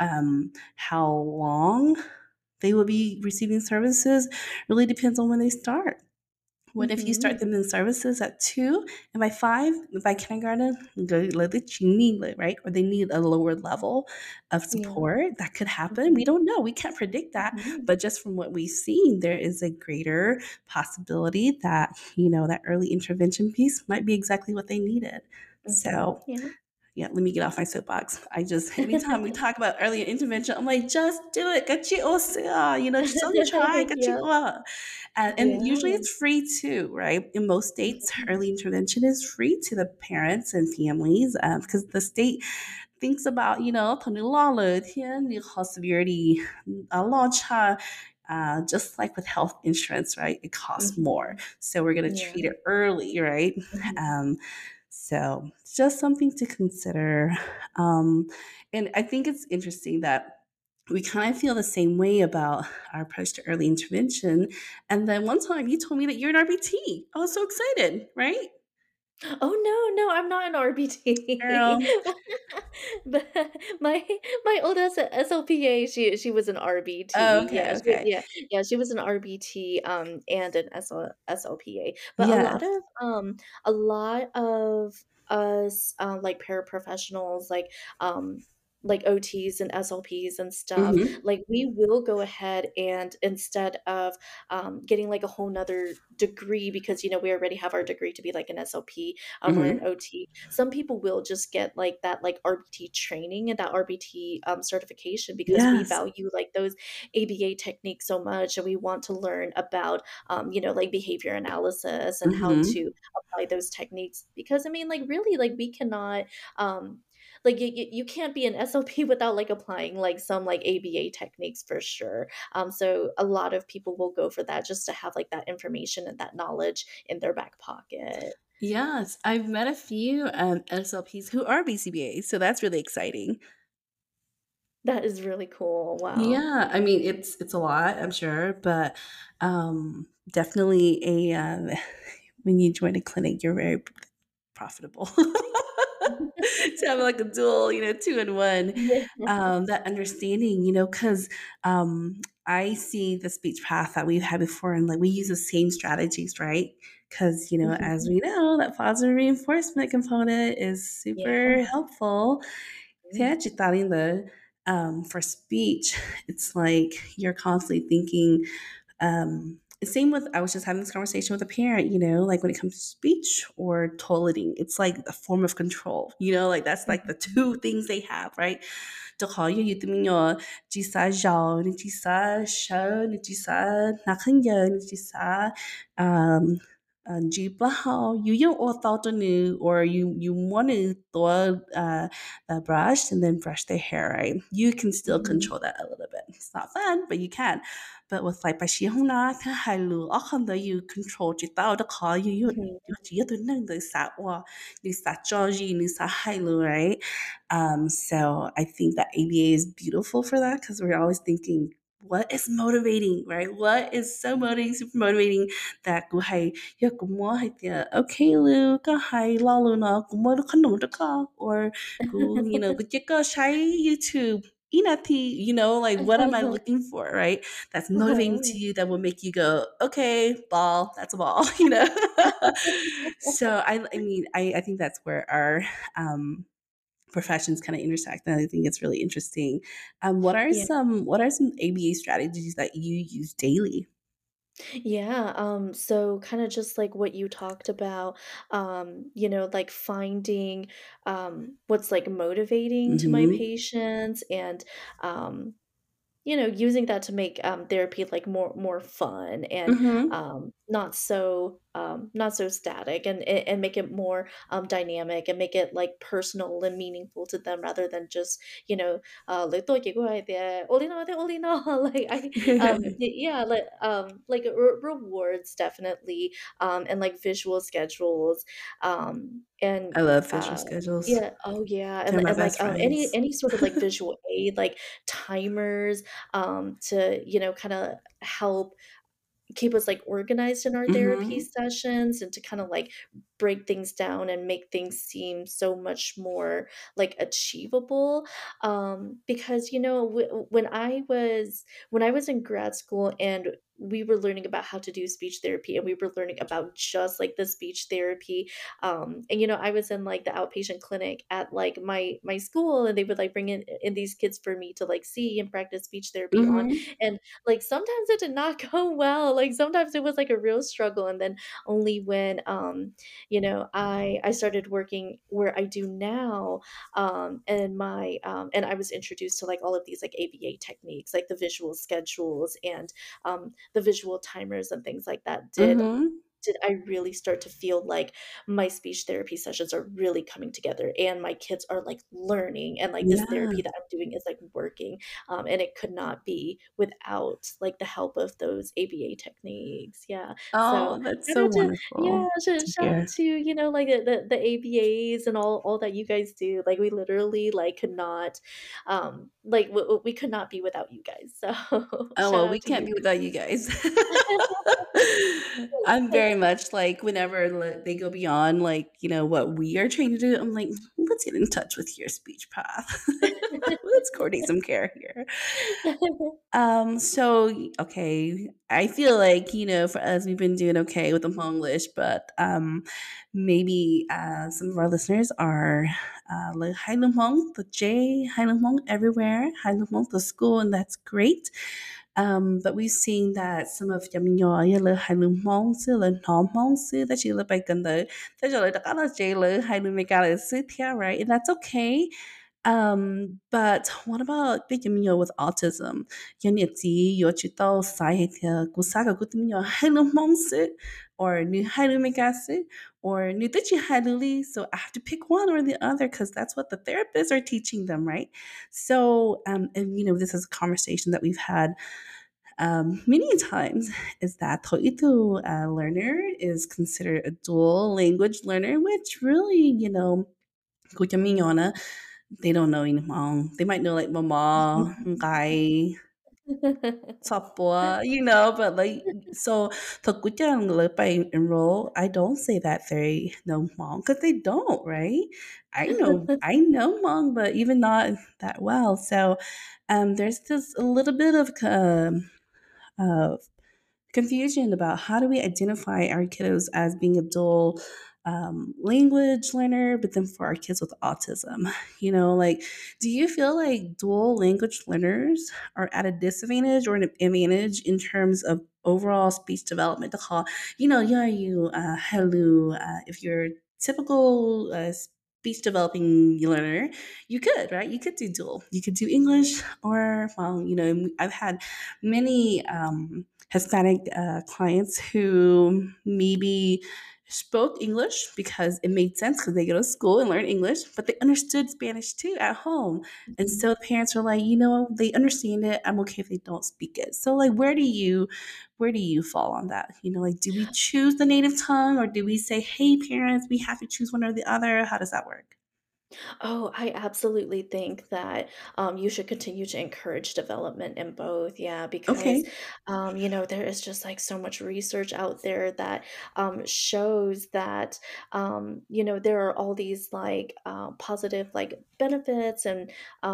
how long they will be receiving services really depends on when they start. What if you start Mhm. them in services at 2, and by 5, by kindergarten, go let the need it, right? Or they need a lower level of Yeah. support. That could happen. We Mhm. don't know. We can't predict that. Mhm. But just from what we've seen, there is a greater possibility that, that early intervention piece might be exactly what they needed. Mhm. So Yeah. yeah, let me get off my soapbox. I just anytime we talk about early intervention, I'm like, just do it. Gachi osia, just try, gachi Yeah. wa. And usually Yeah. it's free too, right? In most states, early intervention is free to the parents and families, because the state thinks about, 同你老了天你好 severity, 老差, just like with health insurance, right? It costs more. Mhm. So we're going to Yeah. treat it early, right? Mhm. Um, so just something to consider. Um, and I think it's interesting that we kind of feel the same way about our approach to early intervention. And then one time you told me that you're an RBT. I was so excited, right? Oh, no, no, I'm not an RBT. Girl. But my my old SLPA, she was an Oh, RBT. okay, Yeah, okay. she was an RBT, and an SLPA. But Yes. a lot of us, like, paraprofessionals, like OTs and SLPs and stuff, Hmm. like, we will go ahead and instead of getting like a whole nother degree because we already have our degree to be like an SLP or an Hmm. OT. Some people will just get like that like RBT training and that RBT certification because we Yes. value like those ABA techniques so much and we want to learn about like behavior analysis and how Hmm. to apply those techniques because I mean like really like we cannot um like you can't be an SLP without like applying like some like ABA techniques for sure. So a lot of people will go for that just to have like that information and that knowledge in their back pocket. Yes. I've met a few SLPs who are BCBAs, so that's really exciting. That is really cool. Wow. Yeah, I mean it's a lot, I'm sure, but definitely a when you join a clinic, you're very profitable. To have like a dual, 2 in 1, Yeah. that understanding, because I see the speech path that we've had before, and like we use the same strategies, right? Because as Mhm. we know, that positive reinforcement component is super Yeah. helpful. Mm. Kaya chitarin the for speech, it's like you're constantly thinking, same with, I was just having this conversation with a parent, like when it comes to speech or toileting, it's like a form of control, like that's like the Mhm. two things they have, right? Cho khó yêu yêu tụi mình nhỏ chỉ sa giàu nên chỉ sa sợ nên chỉ sa nạc hơn giờ nên chỉ sa um chỉ bảo how you don't or thought to new, or you want to throw a brush and then brush their hair, right? You can still Mhm. control that a little bit. It's not fun, but you can. But with like bà xí không nói thứ hai lù ở không đó you control chỉ tao đó khó Mhm. you chỉ tôi nâng tới xã wa như xã cho gì như xã hai lù, right? So I think that ABA is beautiful for that, because we're always thinking, what is motivating, right? What is so motivating, super motivating that cú hay ya cú mua hay tia okay lu có hay lo lu nó cú mua được khăn đủ được có, or cú cú chỉ có sai YouTube inati, like what am I looking for, right? That's motivating to you, that will make you go, okay, ball, that's a ball, So I think that's where our professions kind of intersect, and I think it's really interesting. Yeah. What are some ABA strategies that you use daily? Yeah, so kind of just like what you talked about, like finding what's like motivating to my Mm-hmm. patients and um using that to make, therapy, like, more fun and, Mm-hmm. not so static and make it more, dynamic and make it, like, personal and meaningful to them rather than just, "Like, "Tôi chỉ có ai thì uli no thì uli no." Like, yeah, like, rewards definitely, and, like, visual schedules, and, I love visual uh schedules. yeah, oh, yeah, They're my and, like, best any friends. any sort of, like, visual aid, like timers, to, kinda help keep us like organized in our therapy Mm-hmm. sessions and to kind of like break things down and make things seem so much more like achievable, because when I was in grad school and we were learning about how to do speech therapy and we were learning about just like the speech therapy, and I was in like the outpatient clinic at like my school, and they would like bring in these kids for me to like see and practice speech therapy on, Mm-hmm. and like, sometimes it did not go well, like, sometimes it was, like, a real struggle, and then only when, I started working where I do now, and I was introduced to, like, all of these, like, ABA techniques, like the visual schedules and, the visual timers and things like that Mm-hmm. did I really start to feel like my speech therapy sessions are really coming together and my kids are, like, learning and, like, this Yeah. therapy that I'm doing is, like, working, and it could not be without, like, the help of those ABA techniques, yeah. So, Oh, that's shout so out to yeah, wonderful to shout out hear. to, like, the ABAs and all that you guys do, like, we literally, like, could not, like, we could not be without you guys, so Oh, shout well, we out to can't you. be without you guys. I'm very much like, whenever they go beyond, like, what we are trying to do, I'm like, let's get in touch with your speech path. Let's coordinate some care here. So okay, I feel like, for us, we've been doing okay with the Ponglish, but maybe some of our listeners are like Hai Lung Hong, the J, Hai Lung Hong everywhere, Hai Lung Hong, the school, and that's great. But we've seen that some of Yami Yoy, Hai Lung Hong, the Nom Hong, that you look like in the J, Hai Lung Megala, right? And that's okay. But what about cái chấm nhiều with autism? Yo nhiệt gì yo chỉ tao sai hay thì cú sa cái cú tụi nhiều hay luôn mong sự, or new hay luôn make sự, or new that you hay luôn. So I have to pick one or the other, because that's what the therapists are teaching them, right? So and this is a conversation that we've had many times, is that To'itu learner is considered a dual language learner, which really, Cô chấm mình nhỏ they don't know anymore. They might know like mama, guy, supper, but like, so thực của chẳng lỡ by enroll, I don't say that very no mom, because they don't, right? I know mom, but even not that well. So there's this a little bit of confusion about how do we identify our kiddos as being a dual language learner, but then for our kids with autism. Like, do you feel like dual language learners are at a disadvantage or an advantage in terms of overall speech development? Yeah, hello, if you're typical speech developing learner, you could, right? You could do dual. You could do English, or, well, I've had many Hispanic clients who maybe spoke English because it made sense because they go to school and learn English, but they understood Spanish too at home. And Mhm. so the parents were like, they understand it. I'm okay if they don't speak it. So, like, where do you fall on that? Like, do we choose the native tongue, or do we say, hey, parents, we have to choose one or the other? How does that work? Oh, I absolutely think that you should continue to encourage development in both. Yeah, because Okay. there is just like so much research out there that shows that there are all these like positive like benefits and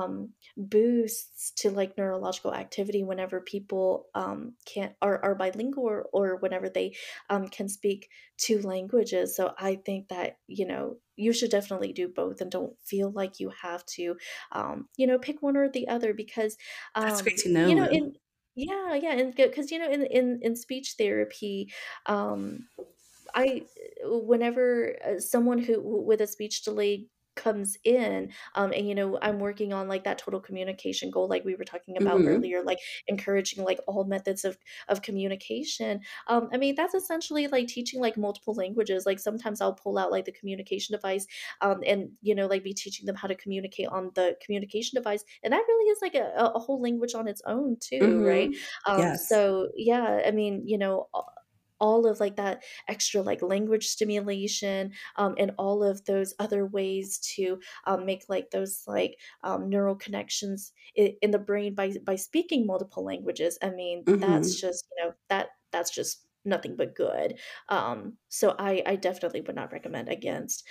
boosts to like neurological activity whenever people can are bilingual, or whenever they can speak two languages. So I think that you should definitely do both and don't feel like you have to pick one or the other, because That's great to know. in yeah, and because in speech therapy, um I whenever someone who with a speech delay comes in, and I'm working on like that total communication goal, like we were talking about Mm-hmm. earlier, like encouraging like all methods of communication. I mean, that's essentially like teaching like multiple languages. Like sometimes I'll pull out like the communication device, and like be teaching them how to communicate on the communication device, and that really is like a whole language on its own too, right? Mm-hmm. Yes. So yeah, I mean, all of like that extra like language stimulation, and all of those other ways to make like those like neural connections in the brain by speaking multiple languages. I mean, that's Mm-hmm. just that's just nothing but good. So I definitely would not recommend against.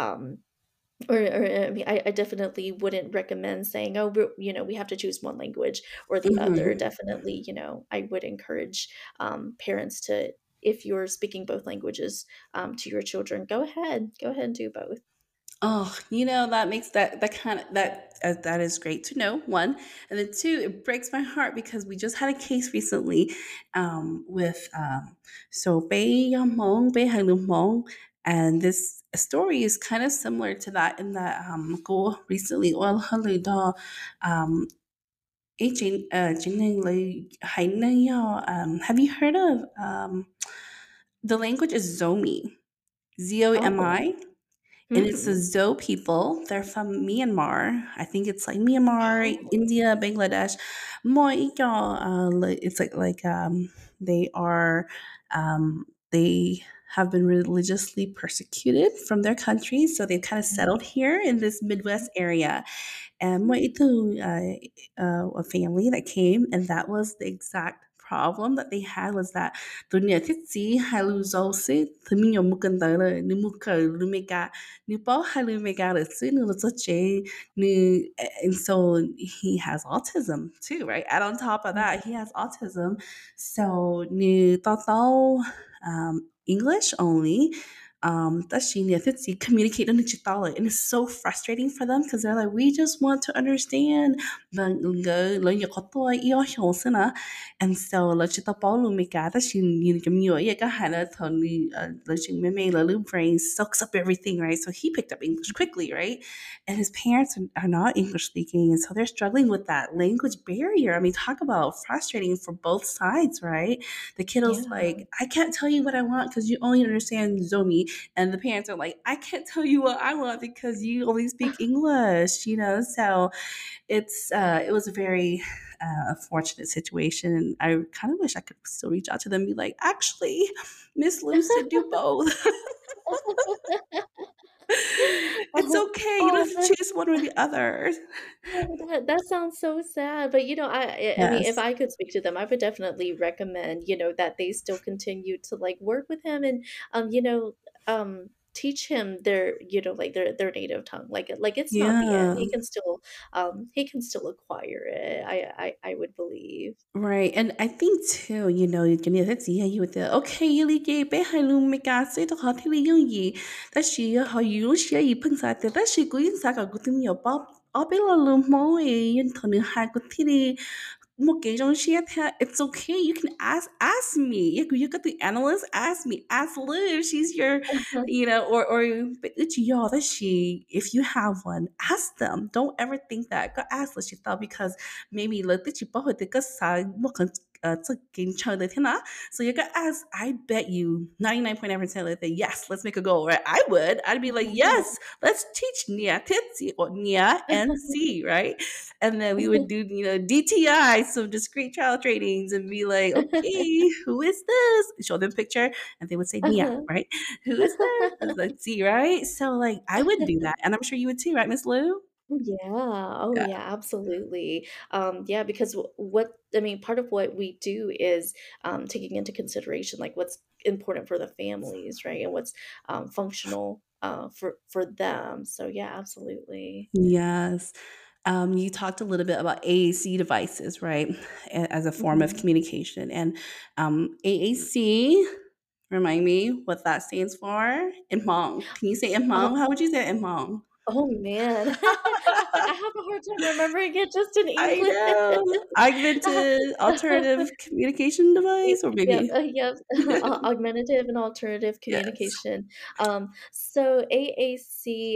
Or I mean, I definitely wouldn't recommend saying, "Oh, we have to choose one language or the other." Mm-hmm. Definitely, I would encourage parents to, if you're speaking both languages to your children, go ahead and do both. Oh, that makes that kind of that is great to know. One, and then two, it breaks my heart because we just had a case recently with so Bei Yamong, Bei Halumong, and this story is kind of similar to that in that go recently oil haluda um have you heard of the language is Zomi, Oh. Zomi, and it's the Hmm. Zoe people. They're from Myanmar. I think it's like Myanmar, Oh. India, Bangladesh. It's like they are they have been religiously persecuted from their country, so they've kind of settled here in this Midwest area. And a family that came, and that was the exact problem that they had was that tụi nhờ thích gì hai lưu dâu xí thì mình nhờ mua cần tới là nếu mua cờ lưu mê ca nếu bó hai lưu mê ca là xí nếu là rất chế nếu and so he has autism too, right? And on top of that, he has autism. So nếu tao tao English only, that's communicate on digital, and it's so frustrating for them because they're like, we just want to understand. And so brain soaks up everything, right? So he picked up English quickly, right? And his parents are not English speaking, and so they're struggling with that language barrier. I mean, talk about frustrating for both sides, right? The kiddo's Yeah. like, I can't tell you what I want because you only understand Zomi. And the parents are like, I can't tell you what I want because you only speak English. So it was a very unfortunate situation. And I kind of wish I could still reach out to them and be like, actually, Miss Lou said do both. It's okay. You don't Oh, have to choose one or the other. that sounds so sad, but, I mean, if Yes. I could speak to them, I would definitely recommend, that they still continue to, like, work with him and, um, teach him their, like their native tongue. Like it's not the end. Yeah. He can still acquire it. I would believe. Right, and I think too, cái này rất chỉ hayอยู่แต่โอเค理解被害人ไม่กล้าใช้ตัวเขาที่利用伊，但是เขา有些伊碰啥的，但是古因啥个古都没有包，我被了路毛诶，因头你还古体里。冇幾種事睇，it's okay. You can ask me. You got the analyst. Ask me. Ask Liv. She's your, or but it's y'all that she. If you have one, ask them. Don't ever think that. Go ask Liv. She thought because maybe like that you bought the good side. What can 这给唱的天哪 so you got ask I bet you 99.9% like that yes let's make a goal right I would I'd be like yes let's teach Nia Titsi or Nia and C right and then we would do DTI some discrete trial trainings and be like okay who is this show them a picture and they would say Nia right who is this I was like C right so like I would do that and I'm sure you would too right Miss Lou Yeah. Oh, yeah yeah, absolutely. Yeah, because what I mean, part of what we do is taking into consideration like what's important for the families, right, and what's functional for them. So yeah, absolutely. yes you talked a little bit about AAC devices, right, as a form of Mhm. communication. And AAC, remind me what that stands for? Imong. Can you say Imong? Oh, How would you say Imong? oh man, I have a hard time remembering it just in I English. know. Augmented alternative communication device, or Yep, maybe yep. Augmentative and alternative yes. communication. So AAC,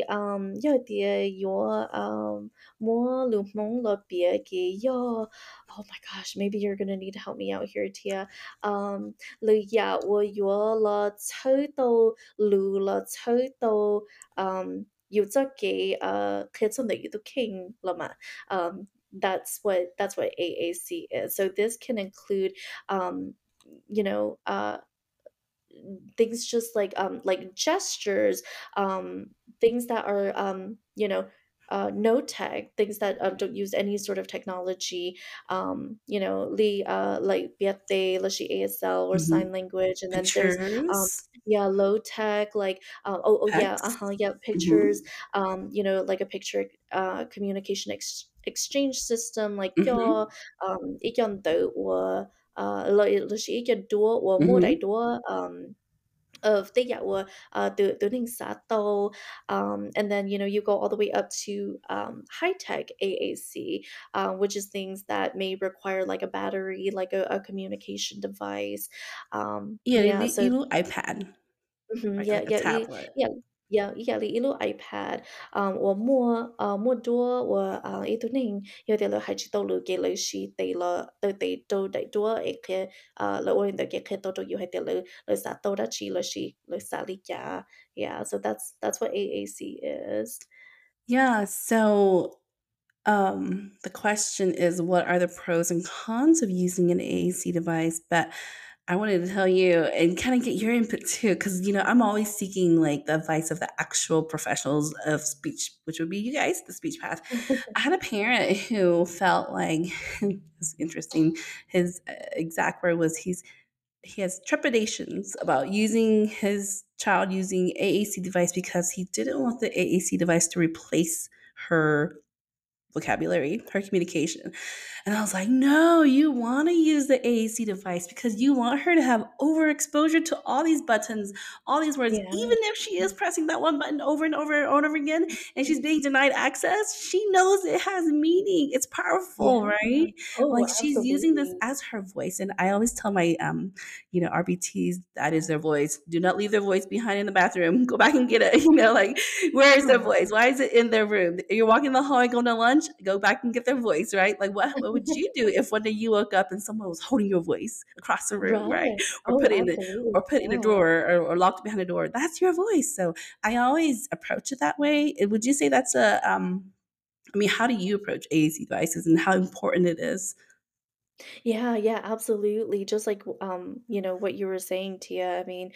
要点有，摸鲁蒙了别给要. Oh my gosh, maybe you're gonna need to help me out here, Tia. 你呀，我约了抽到鲁了抽到要则给其中的都傾了嘛. That's what AAC is. So this can include um, you know, things just like gestures, things that are no tech, things that don't use any sort of technology, like Biate, Lashi ASL or Hmm. sign language, and then there's Pictures, yeah, low tech, like oh yeah, text. yeah, pictures, Hmm. like a picture communication exchange system, like Hmm. your 一样的我 là sĩ cho đua và mua đại Hmm. đua they yeah were the thing sato and then you go all the way up to high tech AAC, which is things that may require like a battery, like a communication device. Yeah, Yeah, so iPad, mhm, like yeah, a yeah, tablet. yeah, yeah, yeah, the ilu iPad, 我摸多，我多，我一度宁，有啲女孩子到路嘅女士地了，對地都大多嘅佢，來撒到得起，來是來撒哩呀. Yeah, so that's what AAC is. Yeah, so the question is what are the pros and cons of using an AAC device? But I wanted to tell you and kind of get your input too, because I'm always seeking like the advice of the actual professionals of speech, which would be you guys, the speech path. I had a parent who felt like it's interesting. His exact word was he has trepidations about using his child using AAC device because he didn't want the AAC device to replace her vocabulary, her communication. And I was like, no, you want to use the AAC device because you want her to have overexposure to all these buttons, all these words, Yeah. even if she is pressing that one button over and over and over again and she's being denied access, she knows it has meaning. It's powerful, Yeah. right? Oh, Like she's using this absolutely. as her voice. And I always tell my RBTs that is their voice. Do not leave their voice behind in the bathroom. Go back and get it. Like where is their Oh. voice? Why is it in their room? You're walking the hallway, going to lunch, go back and get their voice, right? Like what would you do if one day you woke up and someone was holding your voice across the room, right? Right. Or Oh, put it in the absolutely. or put it in a Yeah. drawer or locked it behind a door. That's your voice. So I always approach it that way. Would you say that's a I mean, how do you approach AAC devices and how important it is? Yeah, yeah, absolutely. Just like what you were saying, Tia. I mean,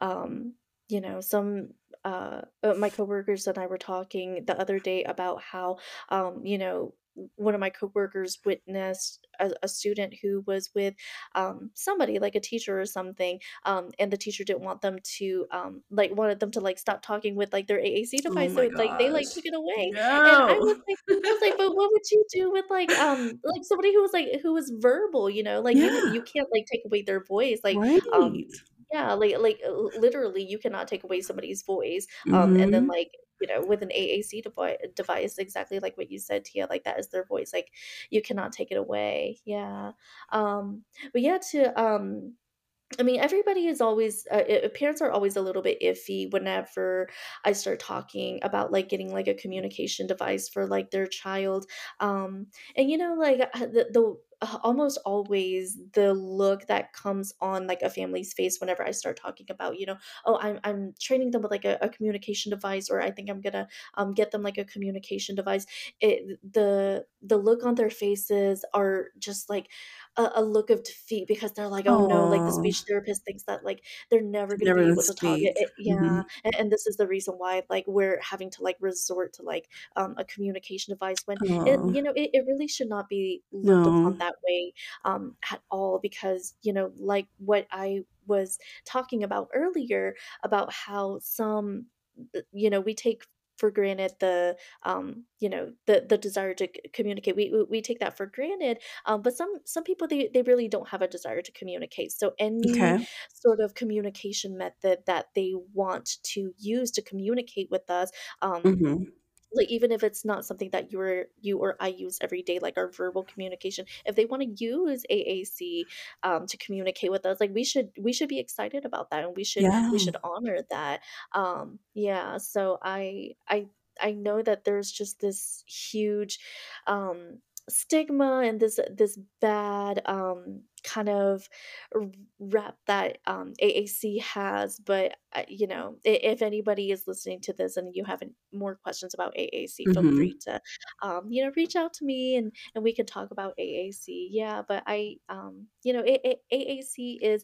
some my coworkers and I were talking the other day about how one of my coworkers witnessed a student who was with somebody like a teacher or something, and the teacher didn't want them to like wanted them to like stop talking with like their AAC Oh device, my so like they like gosh. took it away, and No. I was like, but what would you do with like somebody who was like who was verbal, you know? Like you Yeah. can't like take away their voice. Like Right. yeah, literally you cannot take away somebody's voice. And then Mhm. like, you know, with an AAC device, exactly like what you said, Tia, like that is their voice. Like you cannot take it away. Yeah. But yeah, to I mean, everybody is always parents are always a little bit iffy whenever I start talking about like getting like a communication device for like their child. And you know, like almost always the look that comes on like a family's face whenever I start talking about, you know, oh, I'm training them with like a communication device, or I think I'm gonna get them like a communication device. The look on their faces are just like a look of defeat because they're like, "Oh, no," like, the Oh, speech therapist thinks that, like, they're never gonna never be gonna able to talk speak. yeah, Mhm. and this is the reason why, like, we're having to, like, resort to, like, a communication device when it Oh, you know, it really should not be looked no. upon that way, at all because, you know, like what I was talking about earlier about how some you know, we take for granted you know, the desire to communicate. We take that for granted, but some people they really don't have a desire to communicate. So any Okay. sort of communication method that they want to use to communicate with us, Mhm. like even if it's not something that you or I use every day, like our verbal communication, if they want to use AAC to communicate with us, like we should be excited about that, and we Yeah. should honor that. Yeah, so I know that there's just this huge stigma and this bad kind of rep that AAC has, but you know, if anybody is listening to this and you have more questions about AAC, feel free Mhm. to you know, reach out to me and we can talk about AAC. Yeah, but I you know, AAC is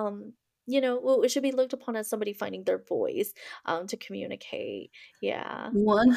you know, well, it should be looked upon as somebody finding their voice to communicate. Yeah.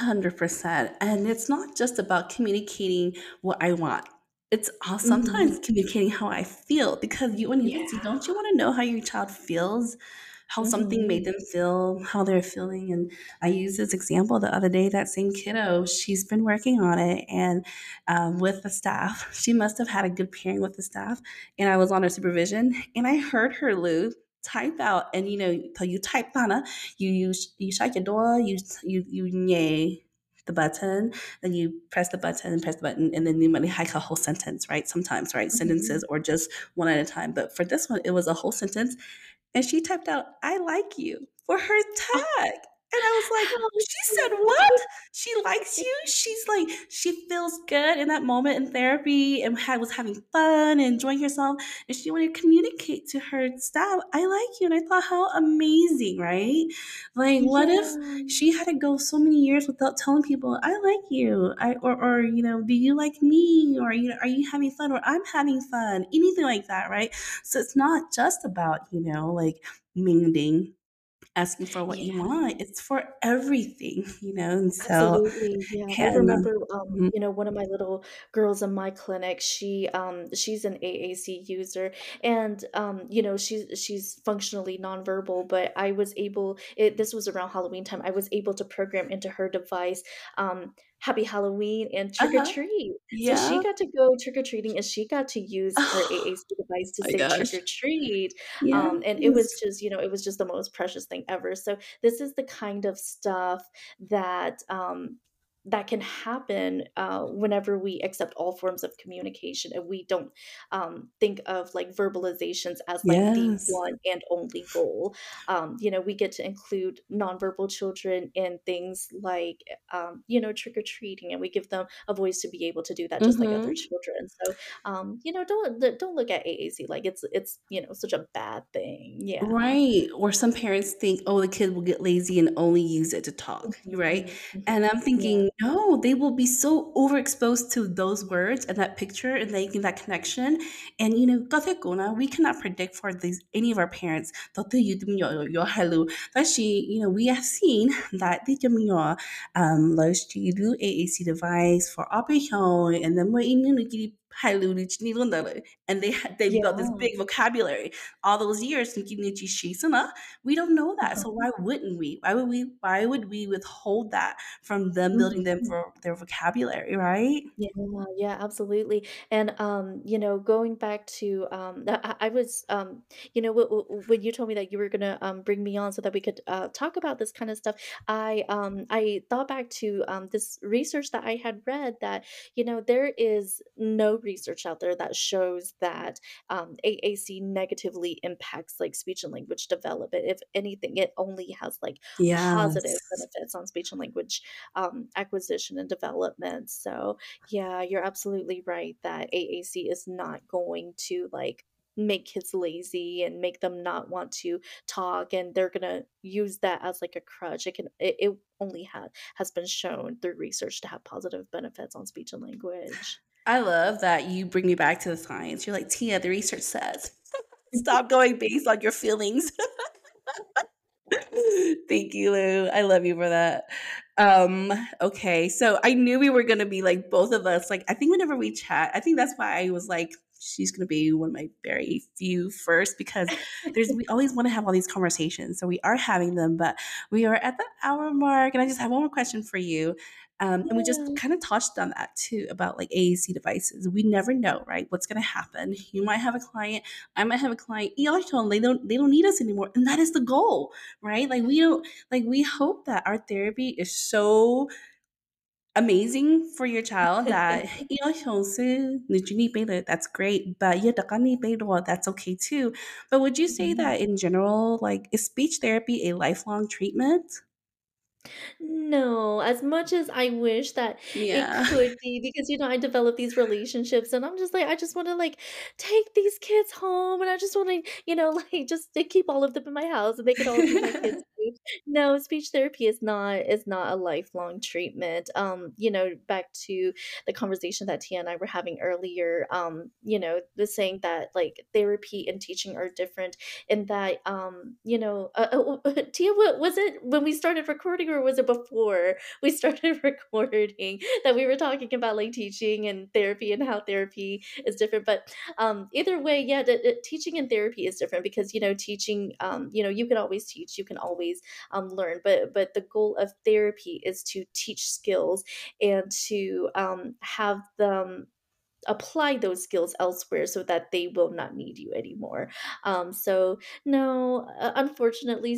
100%. And it's not just about communicating what I want. It's Mhm. sometimes communicating how I feel because you when you see, Yeah. don't you wanna know how your child feels? How something Mhm. made them feel, how they're feeling, and I used this example the other day, that same kiddo, she's been working on it, and, with the staff, she must have had a good pairing with the staff, and I was on her supervision, and I heard her, Lou, type out, and, you know, so you type Tana, you shut your door, you "nye" the button, then you press the button, and then you might hike a whole sentence, right? Sometimes, right? Sentences Mhm. or just one at a time. But for this one, it was a whole sentence, and she typed out, "I like you," for her Oh, tag. And I was like, how she said, "What? sweet. She likes you?" She's like, she feels good in that moment in therapy and was having fun and enjoying herself. And she wanted to communicate to her staff, "I like you." And I thought, how amazing, right? Like, what if Yeah. she had to go so many years without telling people, "I like you," or you know, "Do you like me?" Or, you know, "Are you having fun?" Or, "I'm having fun," anything like that, right? So it's not just about, you know, like minging, asking for what you Yeah. want. It's for everything, you know? And so, Absolutely, yeah. I and remember, mhm, you know, one of my little girls in my clinic, she's an AAC user, and, you know, she's functionally nonverbal, but I was able this was around Halloween time, I was able to program into her device, Happy Halloween and trick or uh-huh, treat. So she yeah. got to go trick or treating, and she got to use her Oh AAC device to my say trick gosh. or treat, and it was Yes. just, you know, it was just the most precious thing ever. So this is the kind of stuff that that can happen whenever we accept all forms of communication and we don't think of like verbalizations as like the Yes. one and only goal. You know, we get to include nonverbal children in things like you know, trick-or-treating, and we give them a voice to be able to do that just like other Mhm. children. So you know, don't look at AAC like it's you know, such a bad thing. Yeah. Right, or some parents think, "Oh, the kid will get lazy and only use it to talk," right? Mhm, And mhm. I'm Yeah. thinking, No, they will be so overexposed to those words and that picture and making that connection. And kasi kuna, we cannot predict for these any of our parents. Toto yudum yo hello. But we have seen that they do lost to do AAC device for operation and then we hello and they built this Yeah. big vocabulary all those years we don't know that. So Uh-huh. why wouldn't we? Why would we withhold that from them building them Mhm. for their vocabulary, right? Yeah, yeah, absolutely. And going back to I was when you told me that you were gonna bring me on so that we could talk about this kind of stuff, I thought back to this research that I had read that there is no research out there that shows that AAC negatively impacts like speech and language development. If anything, it only has like positive Yes. benefits on speech and language acquisition and development. So yeah, you're absolutely right that AAC is not going to like make kids lazy and make them not want to talk, and they're gonna use that as like a crutch. It only has been shown through research to have positive benefits on speech and language. I love that you bring me back to the science. You're like, Tia, the research says. Stop going based on your feelings. Thank you, Lou. I love you for that. Okay, so I knew we were gonna be like both of us. Like, I think whenever we chat, I think that's why I was like, she's gonna be one of my very few first because we always want to have all these conversations. So we are having them, but we are at the hour mark, and I just have one more question for you. And we just Yeah. kind of touched on that too about like AAC devices. We never know, right? What's gonna happen? You might have a client, I might have a client. They don't need us anymore, and that is the goal, right? Like we don't like we hope that our therapy is so amazing for your child that that's great, but that's okay too. But would you say Mhm. that in general, like is speech therapy a lifelong treatment? No, as much as I wish that it Yeah. could be, because I develop these relationships and I'm just like, I just want to like take these kids home and I just want to, like just to keep all of them in my house and they could all be my kids too. No, speech therapy is not a lifelong treatment. Back to the conversation that Tia and I were having earlier, the saying that like therapy and teaching are different in that Tia, what was it when we started recording or was it before we started recording that we were talking about like teaching and therapy and how therapy is different? But either way, yeah, teaching and therapy is different because teaching, you can always teach, you can always learn, but the goal of therapy is to teach skills and to have them apply those skills elsewhere so that they will not need you anymore. So no, unfortunately,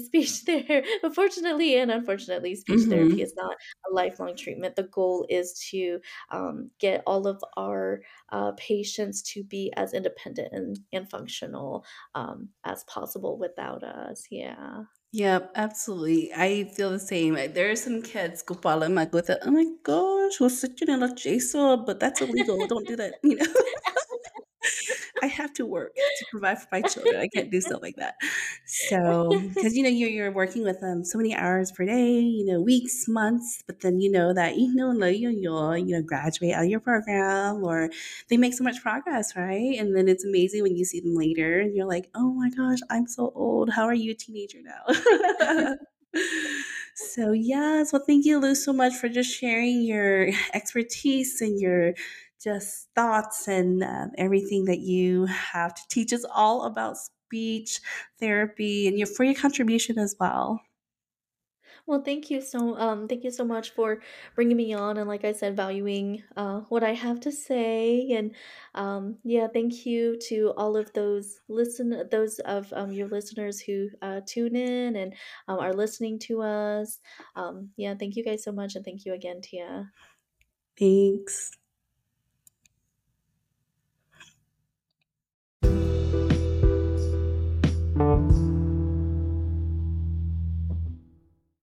speech therapy Hmm. is not a lifelong treatment. The goal is to get all of our patients to be as independent and functional as possible without us. Yeah. Yep, absolutely. I feel the same. Like, there are some kids, Gopala Magota, oh my gosh, who's sitting in a jail, but that's illegal. Don't do that. I have to work to provide for my children. I can't do stuff like that. So, because you're working with them so many hours per day, weeks, months, but then you know that you'll graduate out of your program or they make so much progress, right? And then it's amazing when you see them later and you're like, oh my gosh, I'm so old. How are you a teenager now? So yes, well, thank you, Lou, so much for just sharing your expertise and your just thoughts and everything that you have to teach us all about speech therapy and for your contribution as well. Well, thank you so much for bringing me on and like I said, valuing what I have to say. And yeah, thank you to all of those of your listeners who tune in and are listening to us. Yeah, thank you guys so much, and thank you again, Tia. Thanks.